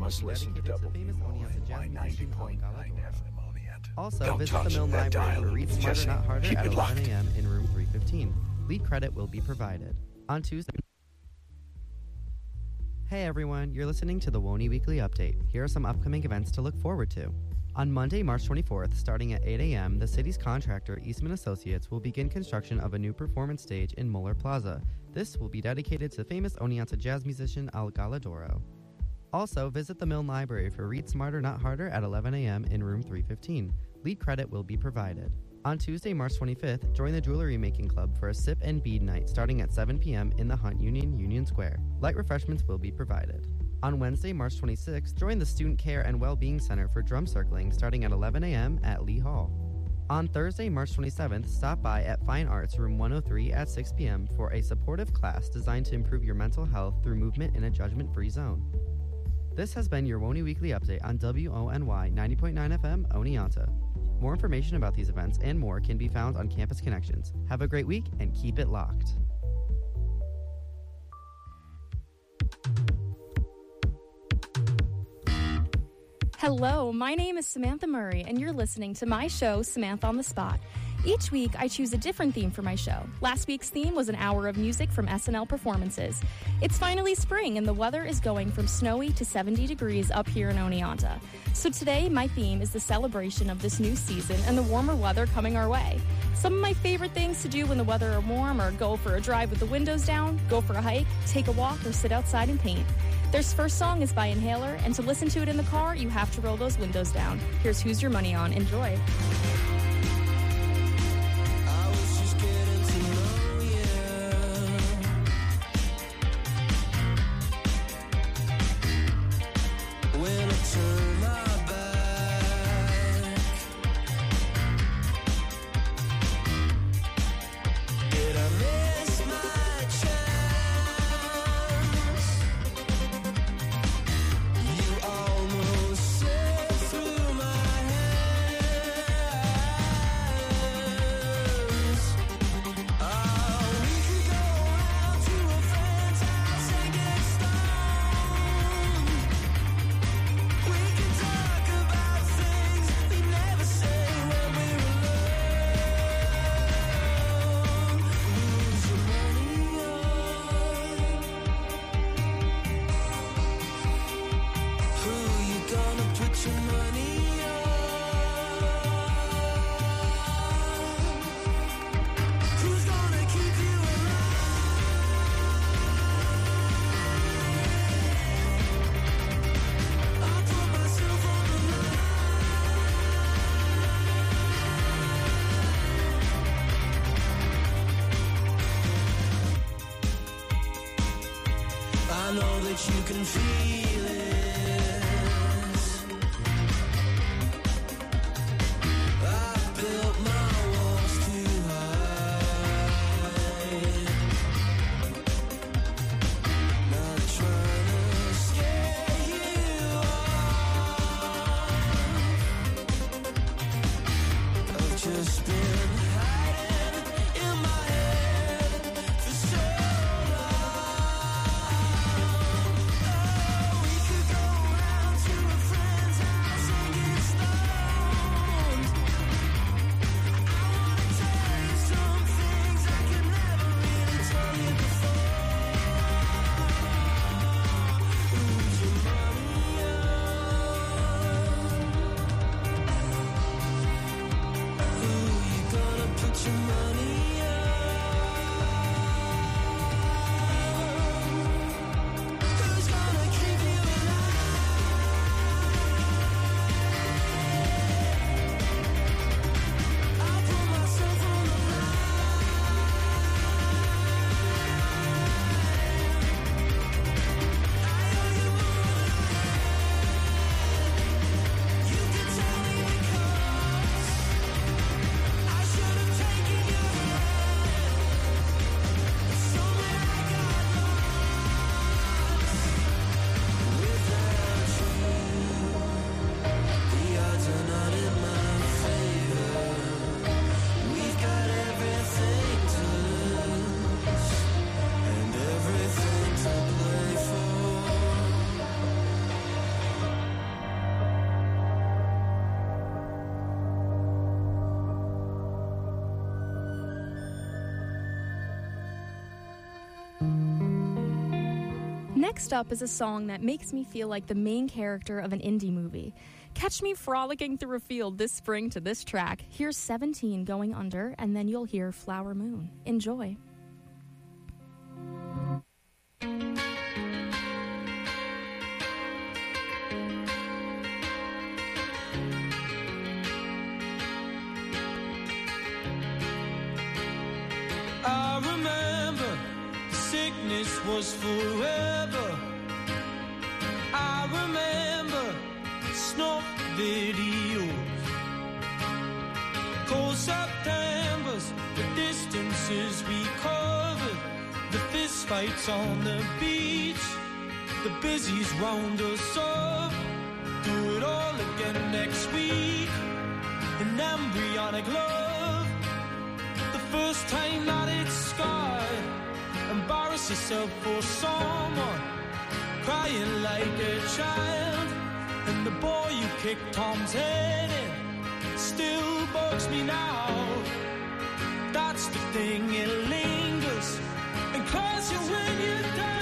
must listen to WONY 90.9 FM Oneonta. Also, visit the Milne Library for Read Smarter Not Harder at 11 a.m. in room 315. Lead credit will be provided. On Tuesday... Hey everyone, you're listening to the WONY Weekly Update. Here are some upcoming events to look forward to. On Monday, March 24th, starting at 8 a.m., the city's contractor, Eastman Associates, will begin construction of a new performance stage in Muller Plaza. This will be dedicated to famous Oneonta jazz musician Al Galadoro. Also, visit the Milne Library for Read Smarter Not Harder at 11 a.m. in room 315. Lead credit will be provided. On Tuesday, March 25th, join the Jewelry Making Club for a Sip and Bead Night starting at 7 p.m. in the Hunt Union Square. Light refreshments will be provided. On Wednesday, March 26th, join the Student Care and Wellbeing Center for drum circling starting at 11 a.m. at Lee Hall. On Thursday, March 27th, stop by at Fine Arts Room 103 at 6 p.m. for a supportive class designed to improve your mental health through movement in a judgment-free zone. This has been your WONY Weekly Update on WONY 90.9 FM, Oneonta. More information about these events and more can be found on Campus Connections. Have a great week and keep it locked. Hello, my name is Samantha Murray, and you're listening to my show, Samantha on the Spot. Each week, I choose a different theme for my show. Last week's theme was an hour of music from SNL performances. It's finally spring, and the weather is going from snowy to 70 degrees up here in Oneonta. So today, my theme is the celebration of this new season and the warmer weather coming our way. Some of my favorite things to do when the weather are warm are go for a drive with the windows down, go for a hike, take a walk, or sit outside and paint. Their first song is by Inhaler, and to listen to it in the car, you have to roll those windows down. Here's Who's Your Money On. Enjoy. Next up is a song that makes me feel like the main character of an indie movie. Catch me frolicking through a field this spring to this track. Here's 17 Going Under, and then you'll hear Flower Moon. Enjoy. I remember the sickness was forever. I remember snuff videos, cold Septembers, the distances we covered, the fist fights on the beach, the busies round us up. Do it all again next week. An embryonic love. The first time that it's scarred. Embarrass yourself for someone, crying like a child. And the boy you kicked Tom's head in still bugs me now. That's the thing, it lingers and calls you when you're down.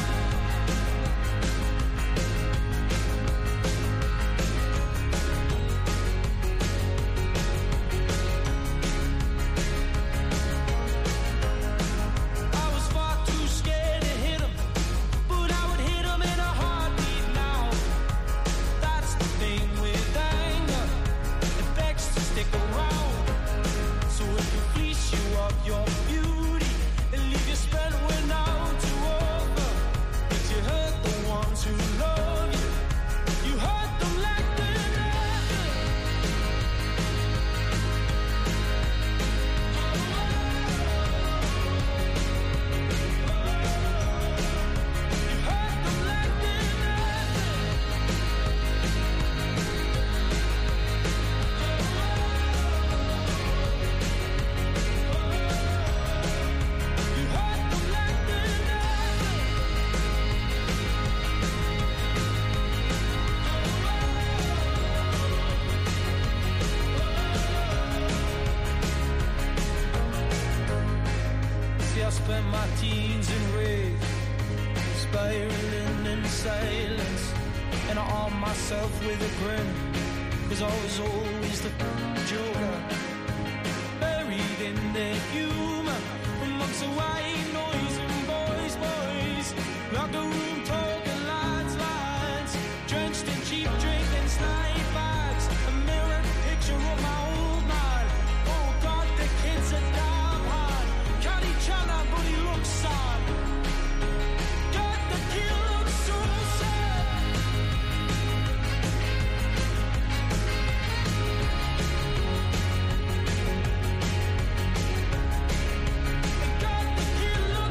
Your beauty and leave you spent without to over. But you hurt the ones who love you. You hurt them like they're nothing. You hurt them like they're nothing. I spent my teens in rage, spiraling in silence, and I armed myself with a grin, 'cause I was always the joker, buried in their humor, amongst the white noise and boys, like a room talking lines, drenched in cheap drink and snipe bags, a mirror picture of my old man. Oh God, the kids are damn hard. Johnny Chandler, but he looks sad. God, the kid looks so sad. God, the kid looks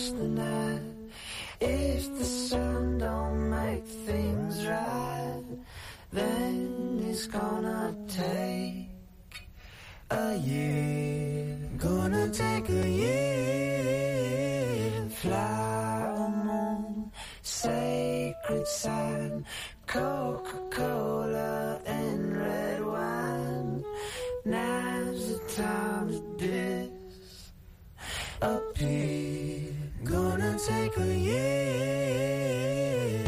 curse the night. If the sun don't make things right, then it's gonna take a year. Gonna take a year. Flower moon, sacred sign, Coca-Cola and red wine. Now's the time to disappear. Gonna take a year.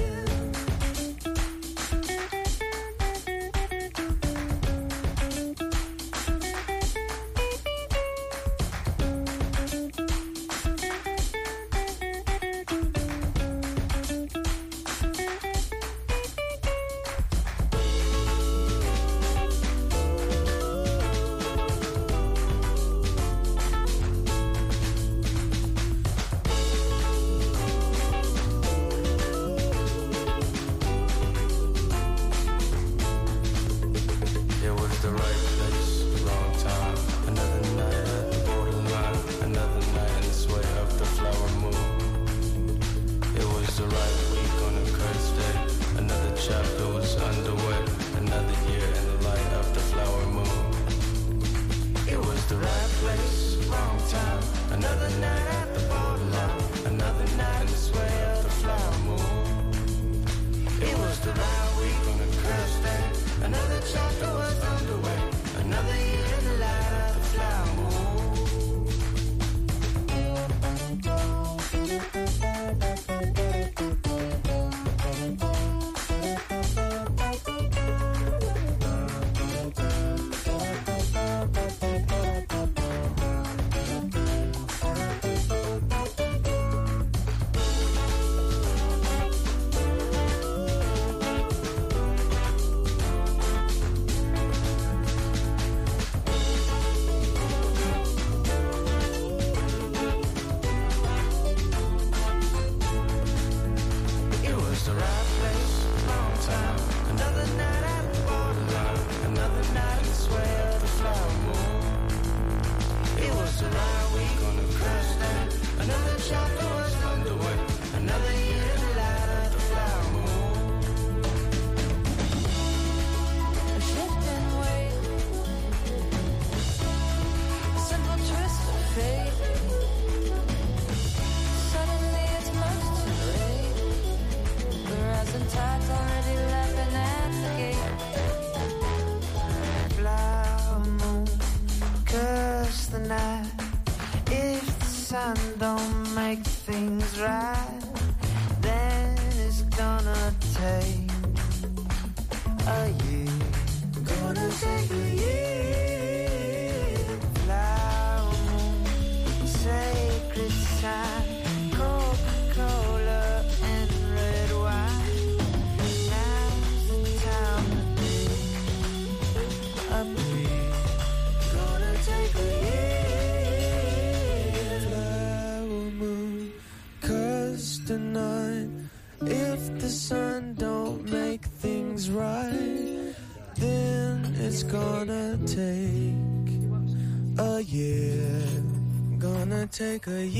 Take a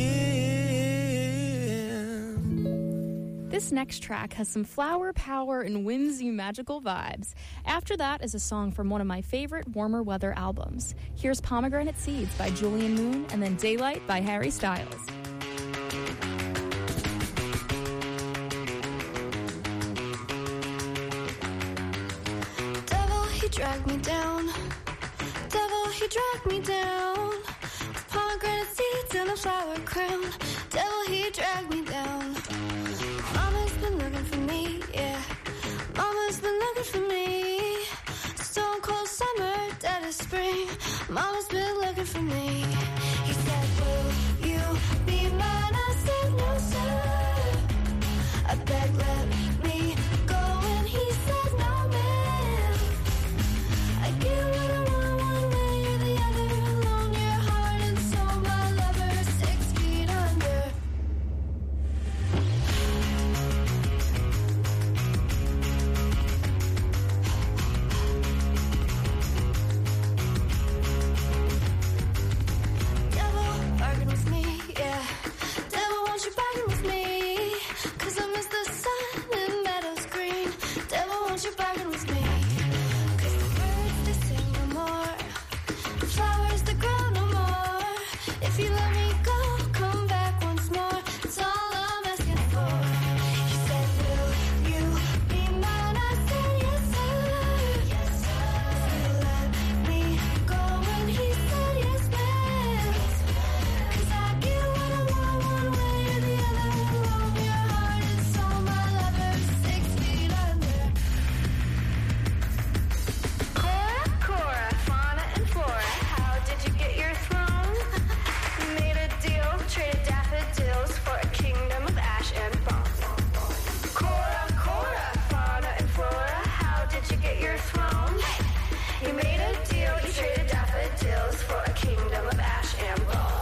year. This next track has some flower power and whimsy magical vibes. After that is a song from one of my favorite warmer weather albums. Here's Pomegranate Seeds by Julian Moon, and then Daylight by Harry Styles. Devil, he dragged me down. Devil, he dragged me down. Pomegranate seeds and a flower crown. Devil, he dragged me down. Mama's been looking for me, yeah. Mama's been looking for me. Stone cold summer, dead of spring. Mama's been looking for me. He said, will you be mine? I said, no, sir. I begged, let me go. And he said, no, man. I get what I want one way or the other. Alone your heart and soul, my lover, 6 feet under. your throne. You made a deal, you traded daffodils for a kingdom of ash and bone.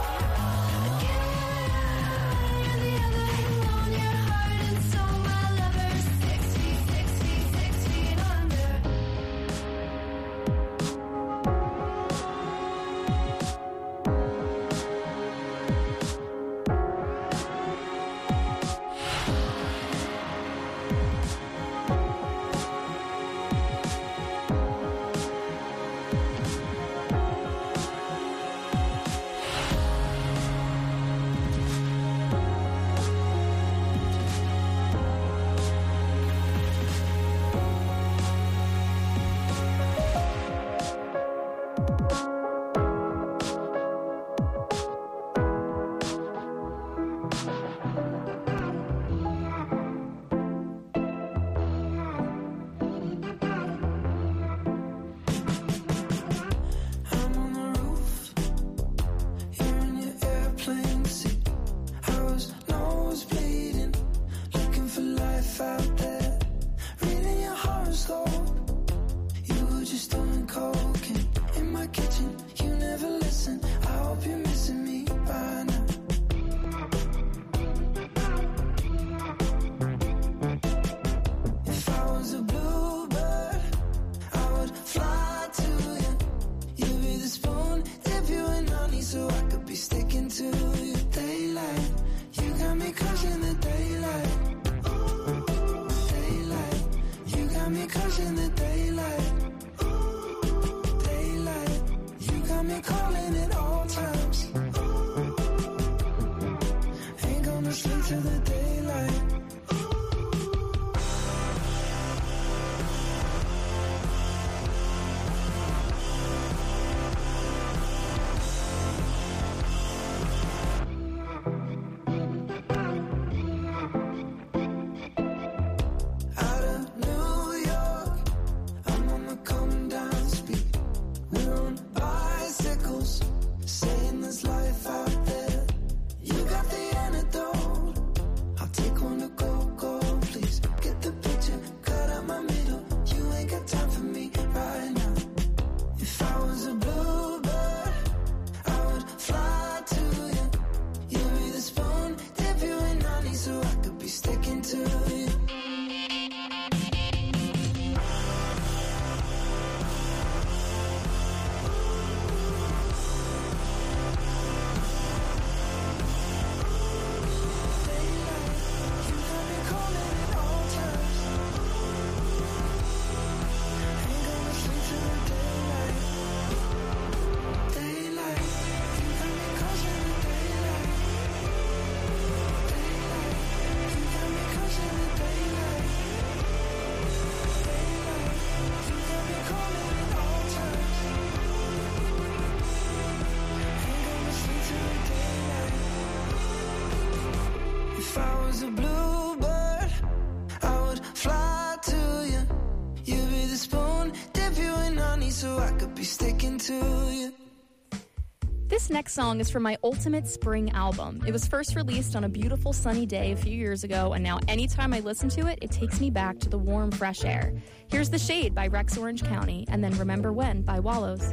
This next song is from my Ultimate Spring album. It was first released on a beautiful sunny day a few years ago, and now anytime I listen to it, it takes me back to the warm, fresh air. Here's The Shade by Rex Orange County, and then Remember When by Wallows.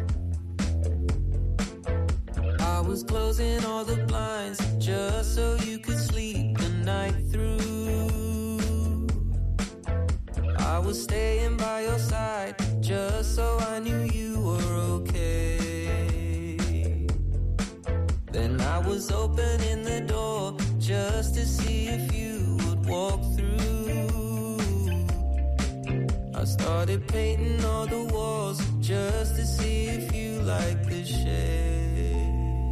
I was closing all the blinds just so you could sleep the night through. I was staying by your side just so I knew you were okay. Then I was opening the door just to see if you would walk through. I started painting all the walls just to see if you like the shade.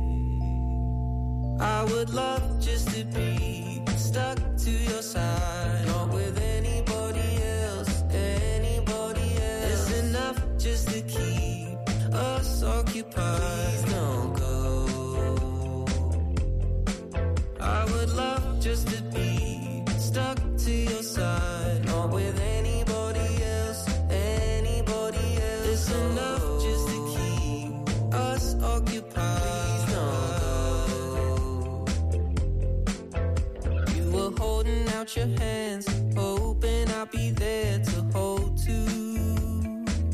I would love just to be stuck to your side, not with anybody else, anybody else. It's enough just to keep us occupied. Please don't go. I would love just to be stuck to your side, not with anybody else, anybody else. It's enough just to keep us occupied. Please don't go. You were holding out your hands, hoping I'll be there to hold too.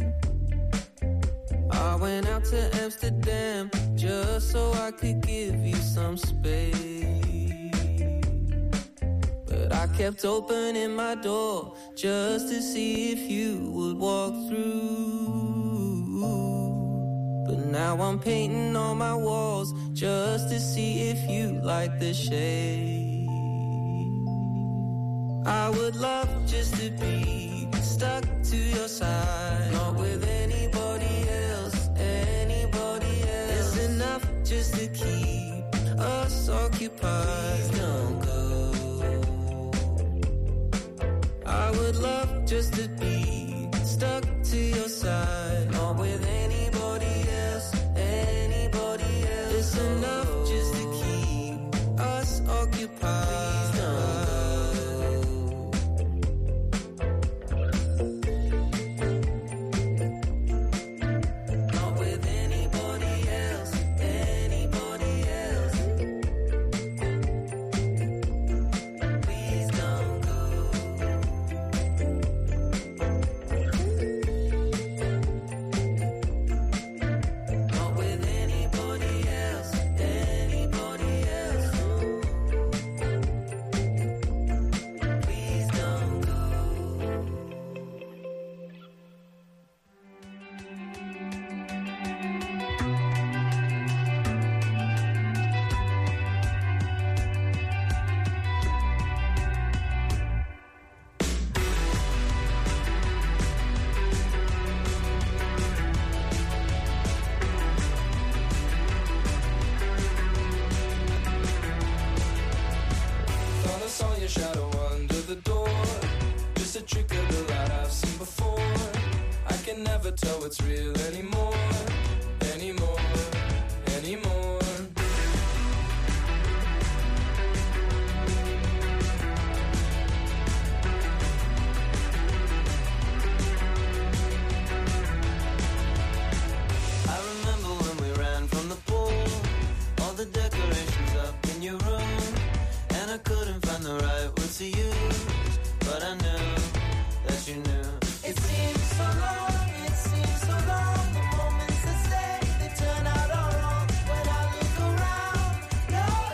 Amsterdam just so I could give you some space. But I kept opening my door just to see if you would walk through. But now I'm painting on my walls just to see if you like the shade. I would love just to be stuck to your side, not with anybody else, anybody else. It's enough just to keep us occupied. Please don't go. I would love just to be stuck to your side, not with anybody else, anybody else. It's enough just to keep us occupied. Please don't go. Shadow under the door, just a trick of the light I've seen before. I can never tell what's real anymore, anymore, anymore. I remember when we ran from the pool, all the decorations up in your room, and I couldn't find the right words to use, but I knew that you knew. It seems so long, it seems so long. The moments that stay, they turn out all wrong. When I look around, you're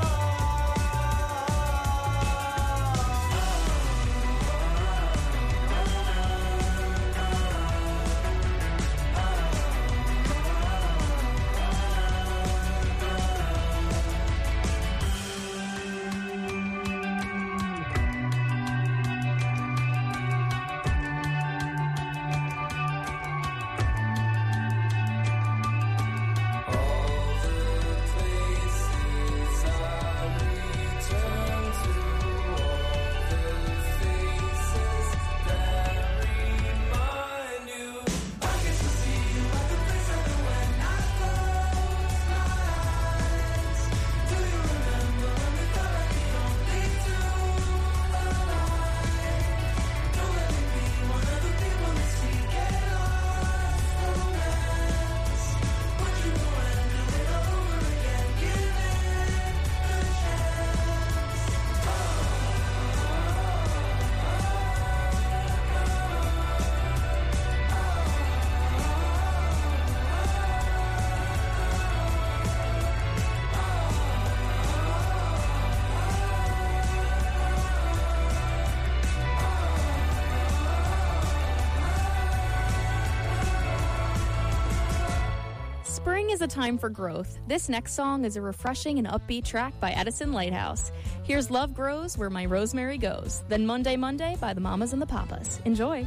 Spring is a time for growth. This next song is a refreshing and upbeat track by Edison Lighthouse. Here's Love Grows Where My Rosemary Goes, then Monday Monday by the Mamas and the Papas. Enjoy.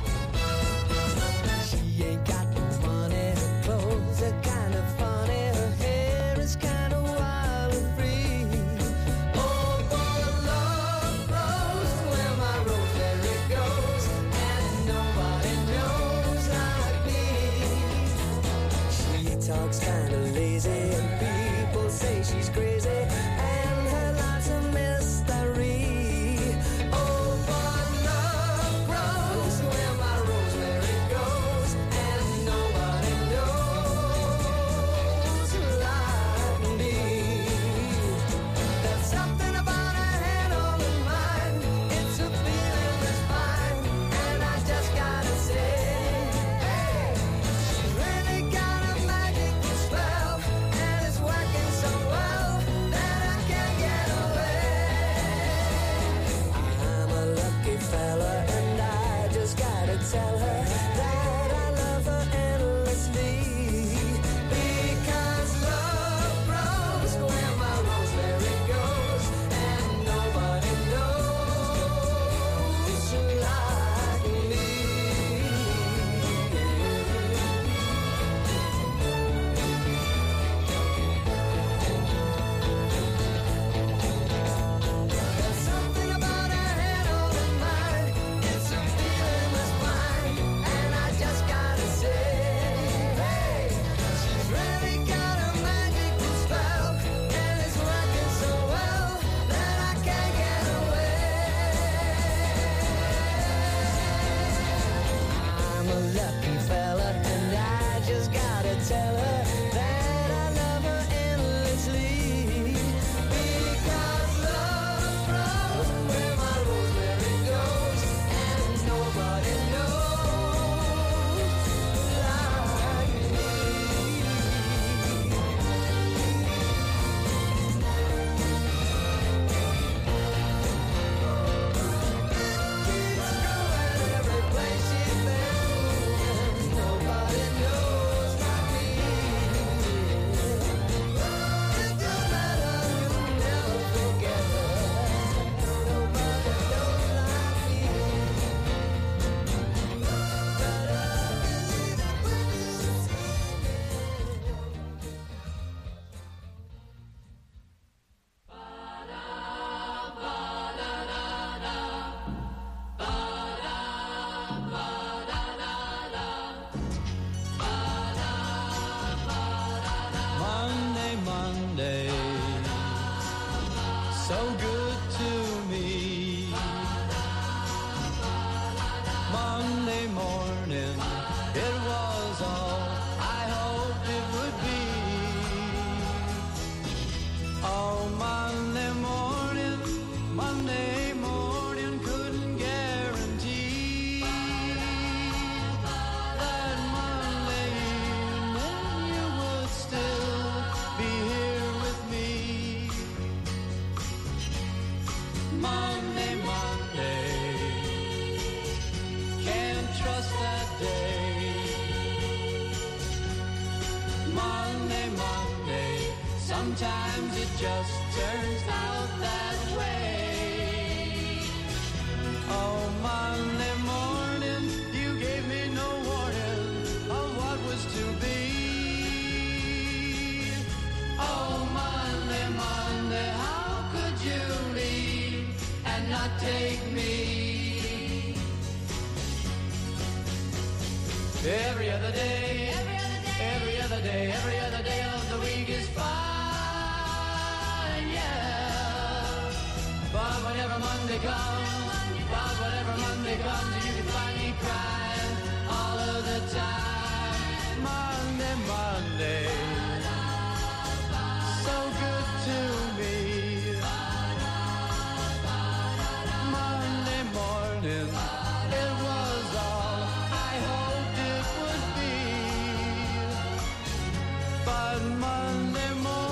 She ain't got no money, her clothes are kind of funny, her hair is kind of wild and free. Oh, but love grows where my rosemary goes, and nobody knows like me. She talks kind of lazy, and people say she's crazy, and her life's a mystery. Oh, but love grows where my rosemary goes, and nobody knows like me. There's something about her head on her mind, it's a feeling that's fine, and I just gotta say, hey, she's really got a magic lucky fella, and I just gotta tell her that I love her endlessly. Because love flows where my rosemary goes, and nobody knows like me. Every place she's been, nobody knows like me. If you met her, you'll never forget her. Nobody knows like me. But I believe it when you see it. Monday, Monday, so good to me. Monday morning, it was all I hoped it would be. Oh, Monday morning, couldn't guarantee that Monday evening you would still be here with me. Monday, can't trust that day. Monday, sometimes it just turns out that way. Oh, Monday morning, you gave me no warning of what was to be. Oh, Monday, how could you leave and not take me? Every other day, every other day of the week is fine, yeah. But whenever Monday comes, you can find me crying all of the time. Monday, so good to me. Monday morning, it was all I hoped it would be. But Monday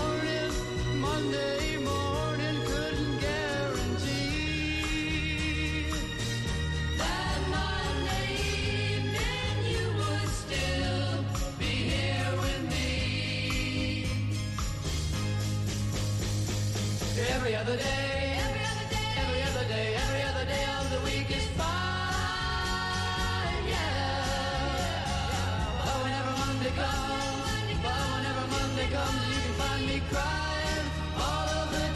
morning couldn't guarantee that Monday evening you would still be here with me. Every other day of the week is fine, yeah. But whenever Monday comes, you can find me crying all of the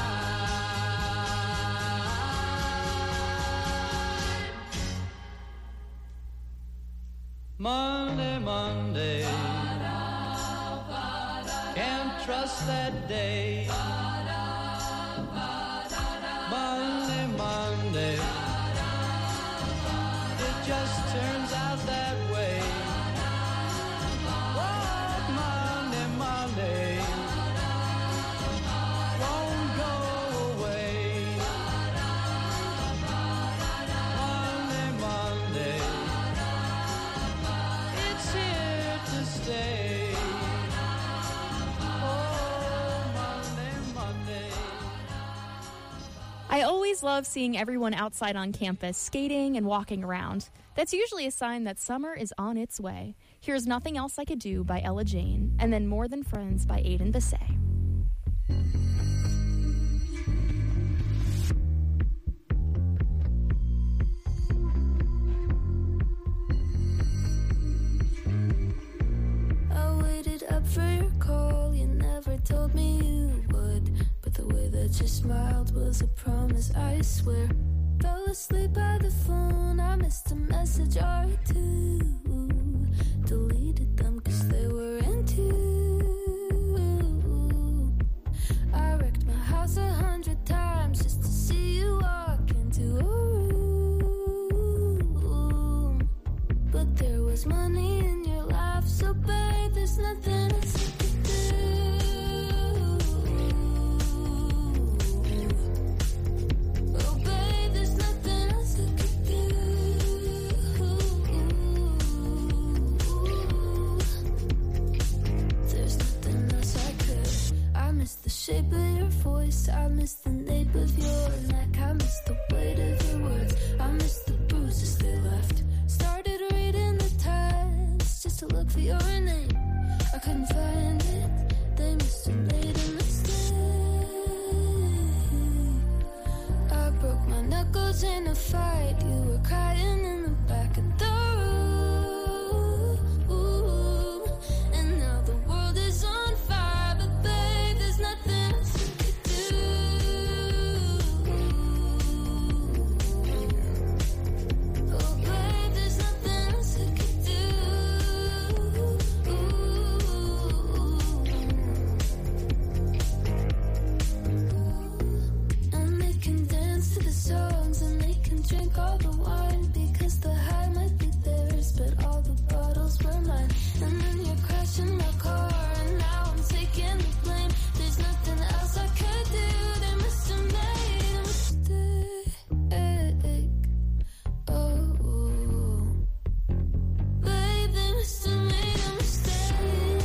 time. Monday, can't trust that day. Monday, it just turns out that way. Oh, Monday, won't go away. Monday, it's here to stay. Oh, Monday. I always love seeing everyone outside on campus skating and walking around. That's usually a sign that summer is on its way. Here's Nothing Else I Could Do by Ella Jane, and then More Than Friends by Aiden Bisset. I waited up for your call, you never told me you would. But the way that you smiled was a promise, I swear. Fell asleep by the phone, I missed a message or two. Deleted them cause they were into. I wrecked my house 100 times just to see you walk into a room. But there was my money in your life, so babe, there's nothing else I could do. Oh babe, there's nothing else I could do. There's nothing else I could. I miss the shape of your voice, I miss the nape of your neck, I miss the weight of your words, I miss the bruises they left. Started reading the text just to look for your name. I couldn't find it, they must have made a mistake. I broke my knuckles in a fight, you were crying in the back of the room. And now the world is on fire, but babe, there's nothing else I could do. Oh babe, there's nothing else I could do. And they can dance to the songs and they can drink all the wine, because the high might be theirs, but all the bottles were mine. And then you're crashing my car and now I'm taking the blame. There's nothing else I could do, they must have made a mistake. Oh, babe, they must have made a mistake.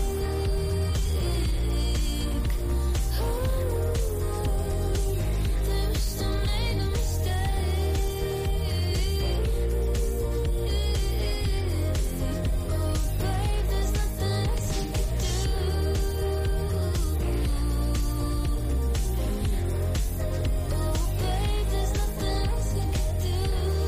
Oh, they must have made a mistake. Oh, babe, there's nothing else I could do. Oh, babe, there's nothing else I could do.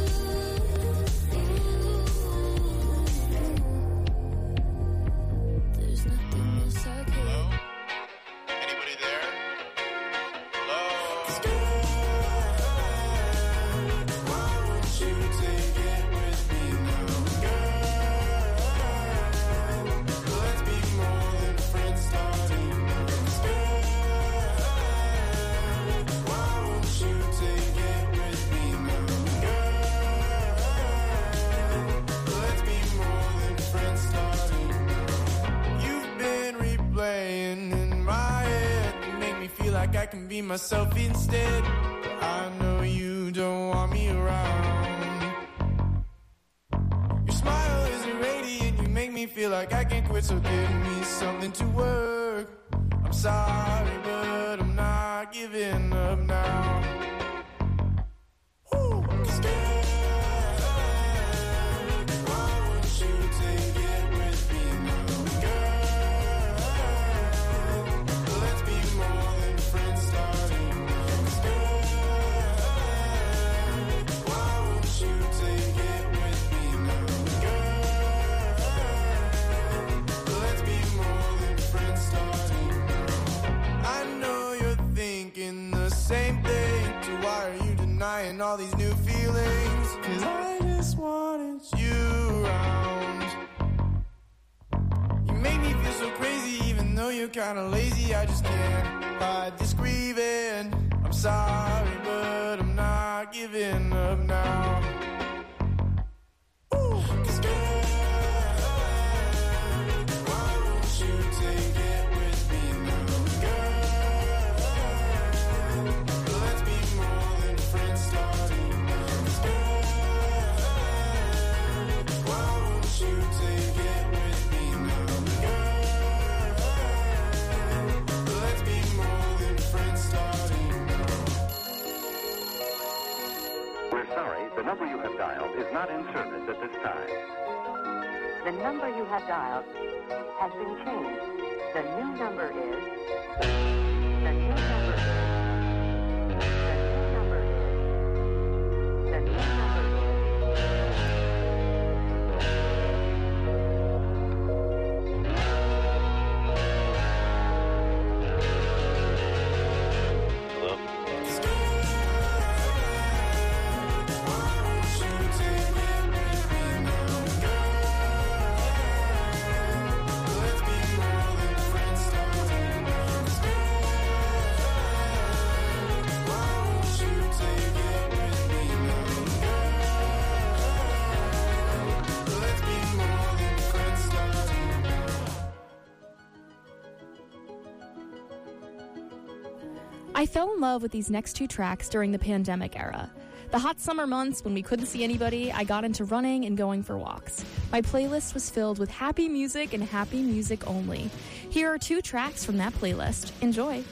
There's nothing else I could do. Anybody there? Hello? Why won't you take it with me now, girl? Let's be more than friends starting now, girl. Why won't you take it with me now, girl? Let's be more than friends starting now. You've been replaying in my head, you make me feel like I can be myself instead. I know you don't want me around. Your smile is irradiant, you make me feel like I can't quit, so give me something to work. I'm sorry, but I'm not giving up now. Woo! 'Cause girl, why won't you take it with me now, girl? Let's be more than friends starting now, girl. Why won't you take it with me now, girl? Let's be more than friends starting now. I know you're thinking the same thing, so why are you denying all these new feelings? 'Cause I just wanted you around. You make me feel so crazy, even though you're kinda lazy. I just can't hide this grieving. I'm sorry, but I'm not giving up now. Ooh, 'cause girl, why won't you take it with me now, girl? Let's be more than friends starting now, girl. Why won't you take it with me now, girl? Let's be more than friends starting now. We're sorry, the number you have dialed is not in service at this time. The number you have dialed has been changed. The new number is... The new number is... The new number is... The new number is... Hello? Let's be more than friends starting now. I fell in love with these next two tracks during the pandemic era. The hot summer months when we couldn't see anybody, I got into running and going for walks. My playlist was filled with happy music and happy music only. Here are two tracks from that playlist. Enjoy.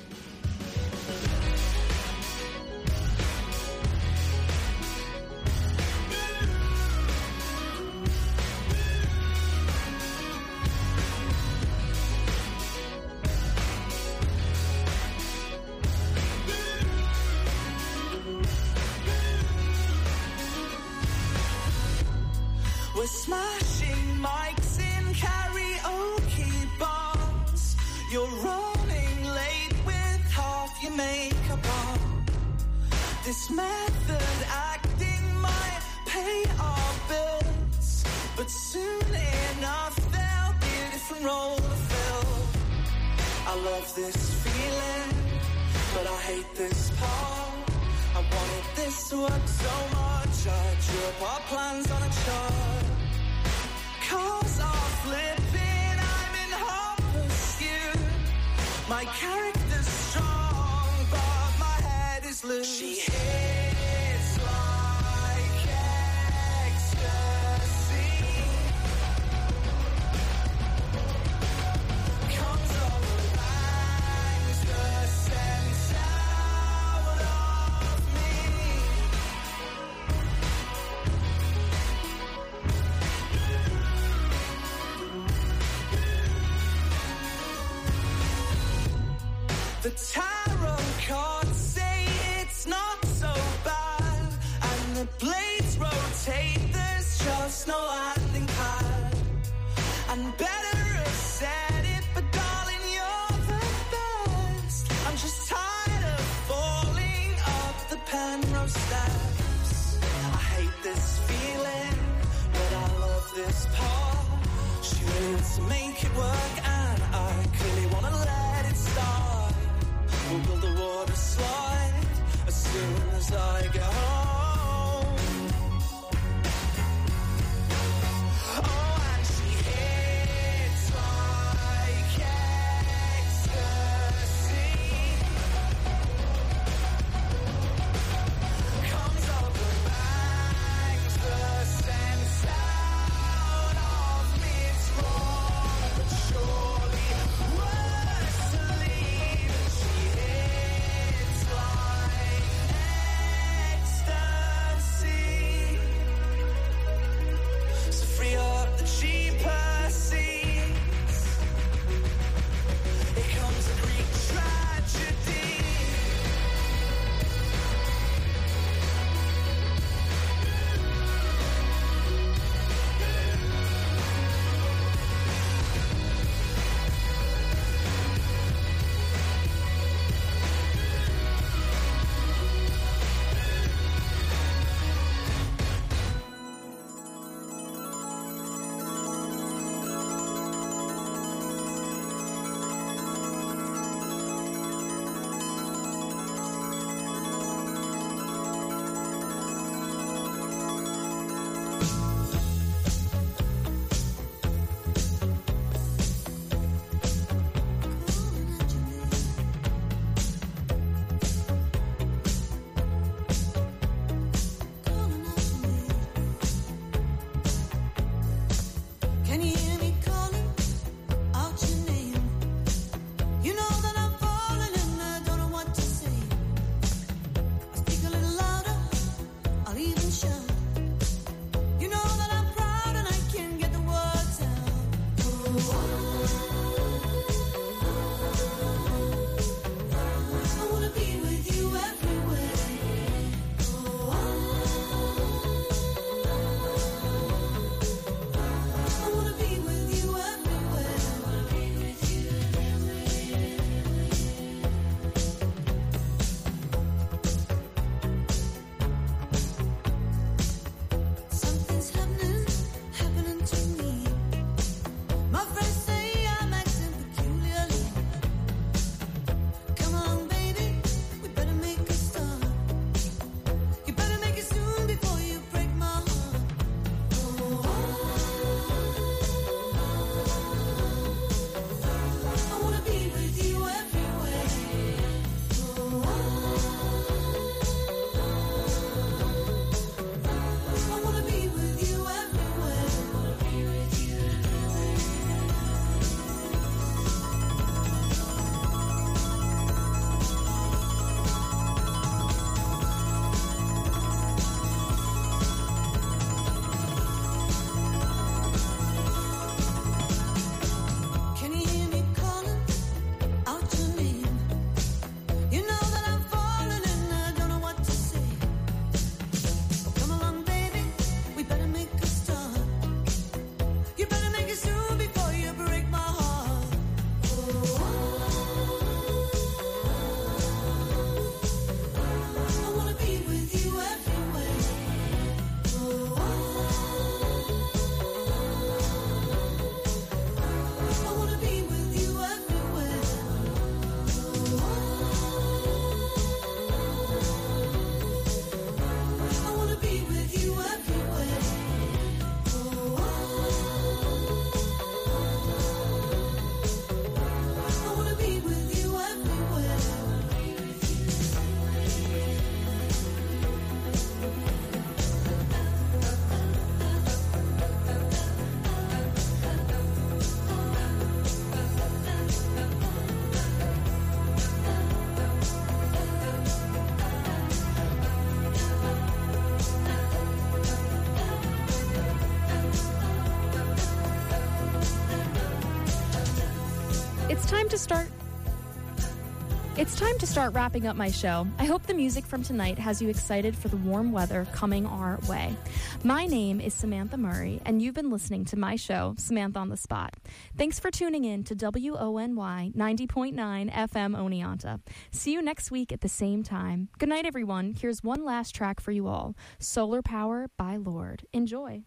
We're smashing mics in karaoke bars. You're running late with half your makeup on. This method acting might pay our bills, but soon enough there'll be a different role to fill. I love this feeling, but I hate this part. I wanted this to work so much, I drew up our plans on a chart. Cars are flipping, I'm in hot pursuit. My character's strong, but my head is loose. She hits like ecstasy. Comes over, bangs the sense out of me. The tarot cards say it's not so bad, and the blades rotate, there's just no landing pad. And better have said it, but darling, you're the best. I'm just tired of falling up the Penrose steps. I hate this feeling, but I love this part. She wants to make it work, and I clearly wanna let it start. We'll build a water slide as soon as I get home. Oh, and she hits like ecstasy. Comes up and bangs the sense out of me. It's wrong, but surely worse to leave. She hits like ecstasy. It's time to start wrapping up my show. I hope the music from tonight has you excited for the warm weather coming our way. My name is Samantha Murray, and you've been listening to my show, Samantha on the Spot. Thanks for tuning in to WONY 90.9 FM Oneonta. See you next week at the same time. Good night, everyone. Here's one last track for you all. Solar Power by Lorde. Enjoy.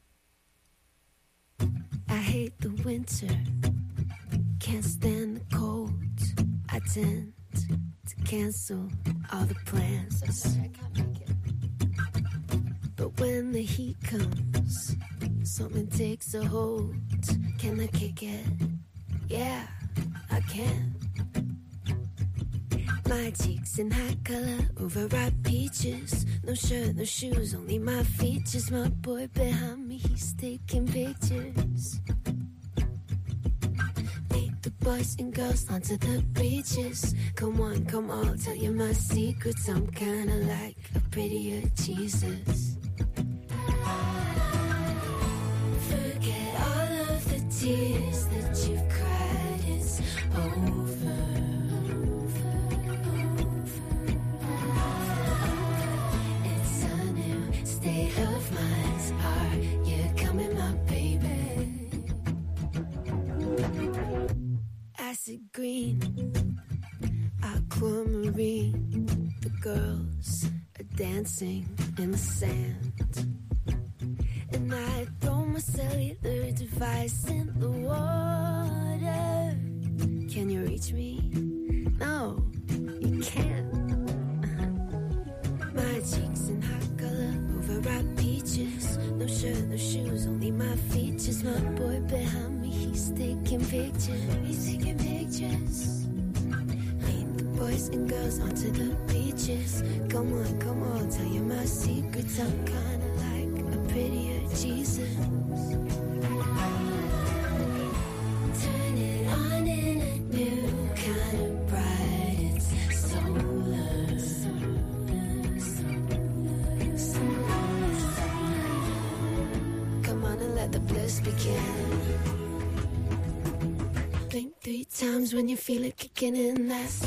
I hate the winter, can't stand the cold. I tend to cancel all the plans. But when the heat comes, something takes a hold. Can I kick it? Yeah, I can. My cheeks in high color, overripe peaches. No shirt, no shoes, only my features. My boy behind me, he's taking pictures. The boys and girls onto the beaches. Come on, come on, I'll tell you my secrets. I'm kinda like a prettier Jesus. Forget all of the tears that you've cried. It's over. It's a new state of mind. Are you coming, my baby? Acid green, aquamarine. The girls are dancing in the sand, and I throw my cellular device in the water. Can you reach me? No, you can't. My cheeks in hot color, overripe peaches. No shirt, no shoes, only my features. My boy behind me, he's taking pictures. He's taking pictures. Lead the boys and girls onto the beaches. Come on, I'll tell you my secrets. I'm kinda like a prettier Jesus. Turn it on in a new kind of bright. It's solar. Come on and let the bliss begin. Blink 3 times when you feel it kicking in. That's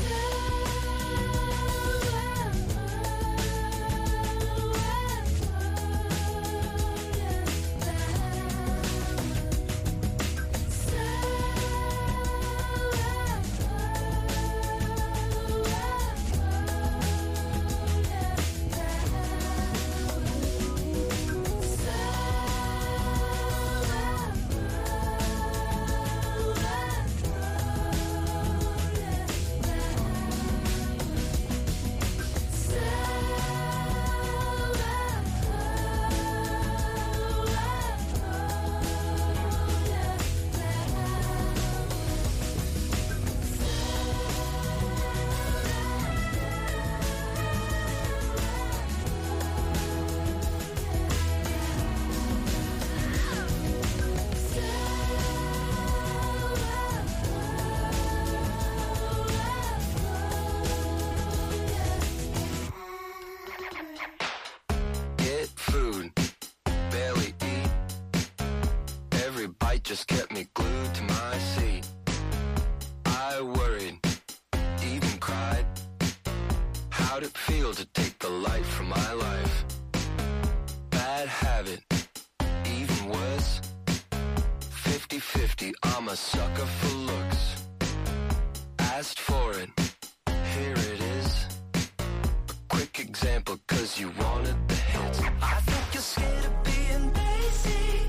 just kept me glued to my seat. I worried, even cried. How'd it feel to take the light from my life? Bad habit, even worse. 50-50, I'm a sucker for looks. Asked for it, here it is. A quick example, cause you wanted the hits. I think you're scared of being basic.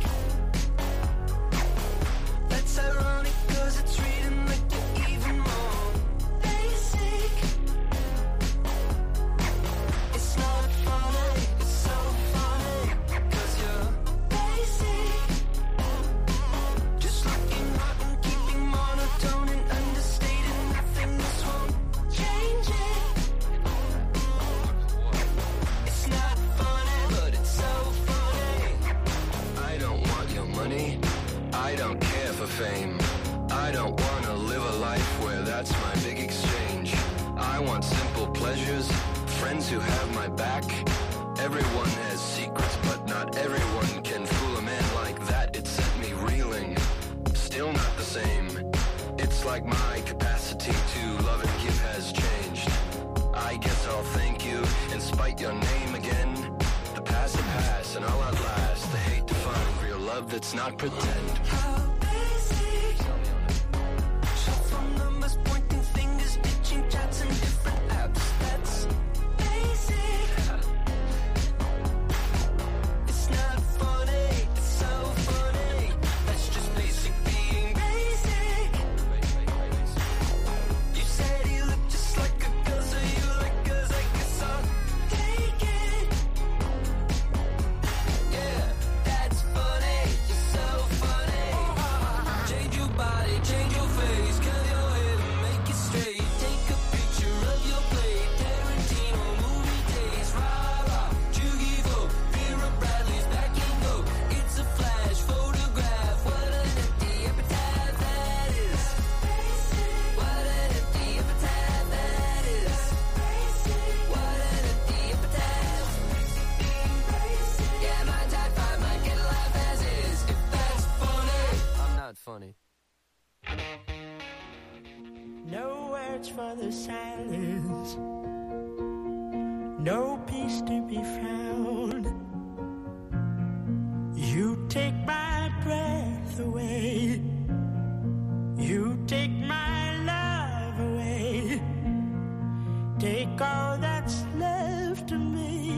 That's ironic, cause it's reading like you're even more basic. It's not funny, it's so funny, cause you're basic. Just looking hot and keeping monotone and understated. Nothing else won't change it. It's not funny, but it's so funny. I don't want your money, I don't care for fame. I don't want to live a life where that's my big exchange. I want simple pleasures, friends who have my back. Everyone has secrets, but not everyone can fool a man like that. It set me reeling, still not the same. It's like my capacity write your name again. The past will pass and all outlast the hate to find real love that's not pretend. How basic. Shot from numbers, pointing fingers, ditching chats and different apps. That's basic. It's not funny, it's so funny. That's just basic being basic. You said he looked just like a girl, so you like girls, I guess I'll take it. Yeah, that's funny, you're so funny. Change your body, change your face, curl your hair and make it straight. Take a picture of your plate, Tarantino movie days. Rah rah, Jugivo, Vera Bradley's back and go. It's a flash photograph. What an empty epitaph that is. What an empty epitaph that is. What an empty epitaph. Yeah, my type 5 might get a laugh as is. If that's funny, I'm not funny. No words for the silence. No peace to be found. You take my breath away. You take my love away. Take all that's left of me.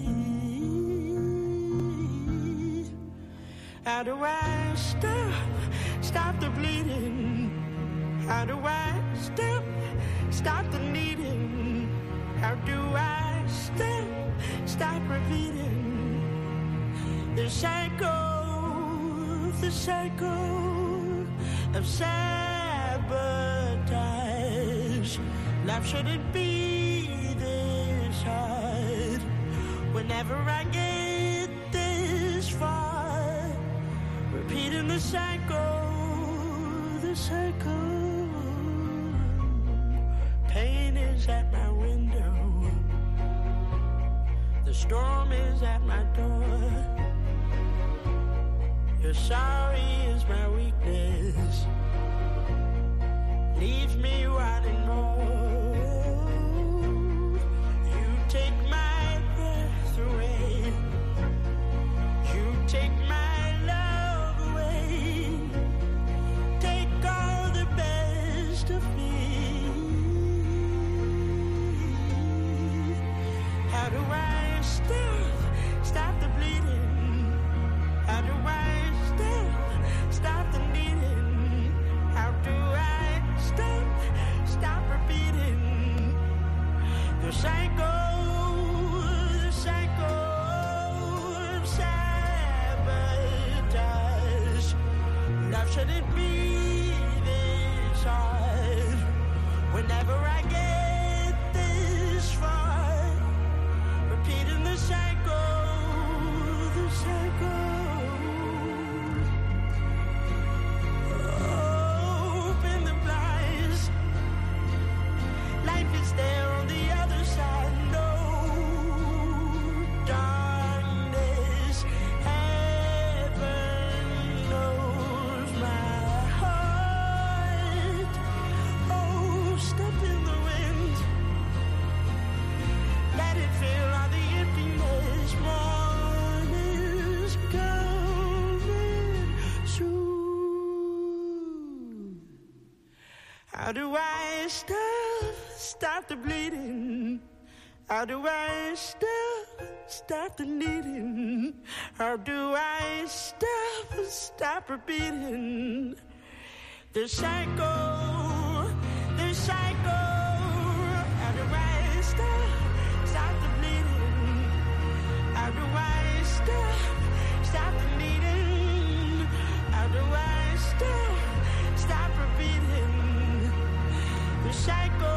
How do I stop the bleeding? How do I stop the needing? How do I stop repeating the cycle of sabotage? Life shouldn't be this hard. Whenever I get this far, repeating the cycle. Pain is at my window. The storm is at my door. Your sorry is my weakness. Leaves me wanting more. You take my breath away. You take my love away. Take all the best of me. How do I stop the bleeding? How do I stop the needing? How do I stop repeating the cycle of sabotage? Love shouldn't be this hard. Whenever I get this far, repeating the cycle. Open the blinds. Life is there on the other side. No darkness. Heaven knows my heart. Oh, step in the wind. Let it fill all the emptiness. Morning's coming soon. How do I stop the bleeding? How do I stop the needing? How do I stop repeating the cycle? How do I stop the bleeding? How do I stop the needing? How do I stop repeating the cycle?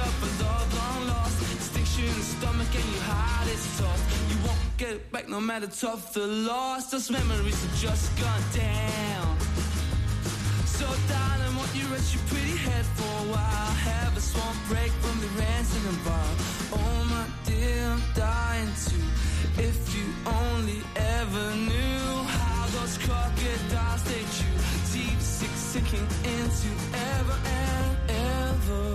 up a love long lost. Distinction in the stomach and your heart is tough. You won't get it back no matter tough the loss. Those memories have just gone down. So darling, won't you rest your pretty head for a while? Have a swamp break from the ransom and bar. Oh my dear, I'm dying to. If you only ever knew how those crocodiles they chew, deep sick sinking into ever and ever.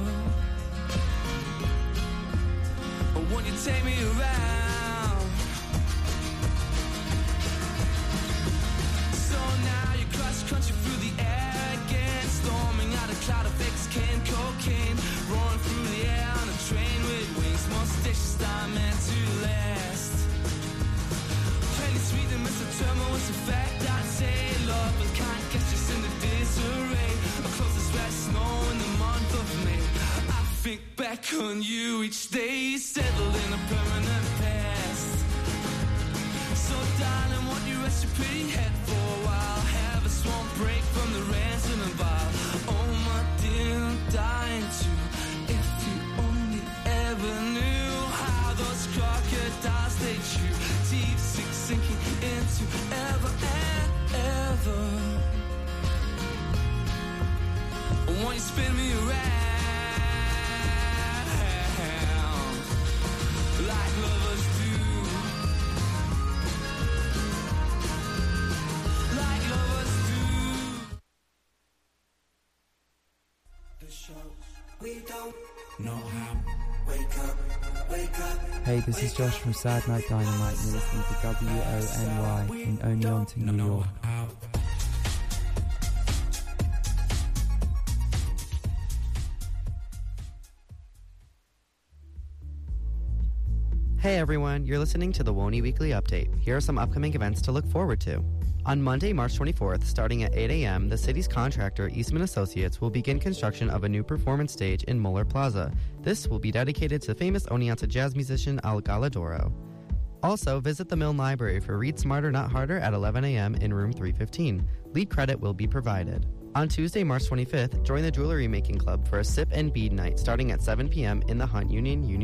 Or won't you take me around? So now you cross country through the air again, storming out a cloud of Mexican cocaine, roaring through the air on a train with wings. Mustaches not meant to last. Plenty sweet and Mr. Turbo was a fact. I'd say love and kind gets just in the disarray. A closest red snow in the month of May. I think back on you each day, settled in a permanent past. So darling, won't you rest your pretty head for a while? Have a swamp break from the ransom and vial. Oh my dear, I'm dying to. If you only ever knew how those crocodiles they chew, deep sick sinking into ever and ever. Won't you spin me around like lovers do? Like lovers do. The show we don't know how. Wake up, wake up. Hey, this is Josh from Sad Night Dynamite, and you're listening to WONY in Oneonta, New York. Hey everyone, you're listening to the WONY Weekly Update. Here are some upcoming events to look forward to. On Monday, March 24th, starting at 8 a.m., the city's contractor, Eastman Associates, will begin construction of a new performance stage in Muller Plaza. This will be dedicated to famous Oneonta jazz musician Al Galadoro. Also, visit the Milne Library for Read Smarter Not Harder at 11 a.m. in room 315. Lead credit will be provided. On Tuesday, March 25th, join the Jewelry Making Club for a sip and bead night starting at 7 p.m. in the Hunt Union